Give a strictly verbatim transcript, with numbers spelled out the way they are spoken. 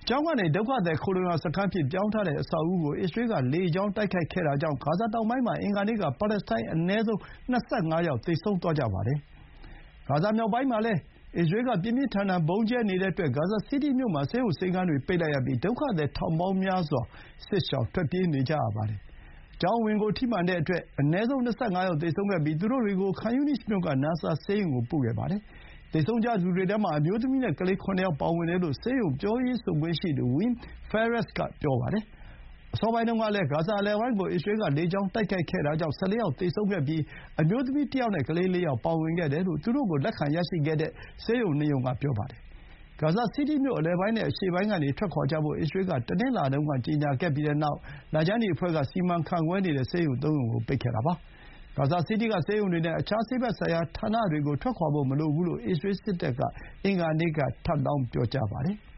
ကျောင်းကနေ ဒုက္ခသည်ခိုလှုံရာစခန်းအဖြစ်ပြောင်းထားတဲ့အဆောက်အဦကို အစ္စရေးကလေကြောင်းတိုက်ခိုက်ခဲ့တာကြောင့် ဂါဇာတောင်ပိုင်းမှာ အင်္ဂါနေ့က ပါလက်စတိုင်းအနည်းဆုံး ၂၅ ယောက်သေဆုံးသွားကြပါတယ်။ ဂါဇာမြောက်ပိုင်းမှာလည်း အစ္စရေးက ပြင်းပြင်းထန်ထန်ဗုံးကြဲနေတဲ့အတွက် ဂါဇာစီးတီးမြို့မှာ ဆေးရုံဆေးခန်းတွေပိတ်လိုက်ရပြီး ဒုက္ခသည်ထောင်ပေါင်းများစွာ စစ်ရှောင်ထွက်ပြေးနေကြရပါတယ်။ ကျောင်းအဝင်ကိုထိမှန်တဲ့အတွက် အနည်းဆုံး ၂၅ ယောက်သေဆုံးခဲ့ပြီး သူတို့တွေကို ခန်ယူနိစ်မြို့က နာဆာဆေးရုံကိုပို့ခဲ့ပါတယ်။ သေဆုံးကြသူတွေထဲမှာ အမျိုးသမီးနဲ့ကလေး ခုနစ်ယောက်ပါဝင်တယ်လို့ ဆေးရုံပြောရေးဆိုခွင့်ရှိသူ Weam Fares က ပြောပါတယ်။ အစောပိုင်းတုန်းကလည်း ဂါဇာအလယ်ပိုင်းကို အစ္စရေးကလေကြောင်းတိုက်ခိုက်ခဲ့တာကြောင့် ၁၄ ယောက်သေဆုံးခဲ့ပြီး အမျိုးသမီးတယောက်နဲ့ ကလေး လေးယောက်ပါဝင်ခဲ့တယ်လို့ သူတို့ကိုလက်ခံရရှိခဲ့တဲ့ဆေးရုံနှစ်ရုံက ပြောပါတယ်။ ဂါဇာစီးတီးမြို့အလယ်ပိုင်းနဲ့အရှေ့ပိုင်းကနေထွက်ခွါကြဖို့ အစ္စရေးက တနင်္လာနေ့တုန်းကကြေညာခဲ့ပြီးနောက် လခြမ်းနီအဖွဲ့က စီမံခန့်ခွဲနေတဲ့ဆေးရုံသုံးရုံကို ပိတ်ခဲ့တာပါ။ ဂါဇာစီးတီးကဆေးရုံတွေနဲ့ အခြားဆေးဘက်ဆိုင်ရာဌာနတွေကို ထွက်ခွါဖို့မလိုဘူးလို့ အစ္စရေးစစ်တပ်က အင်္ဂါနေ့က ထပ်လောင်းပြောပါတယ်။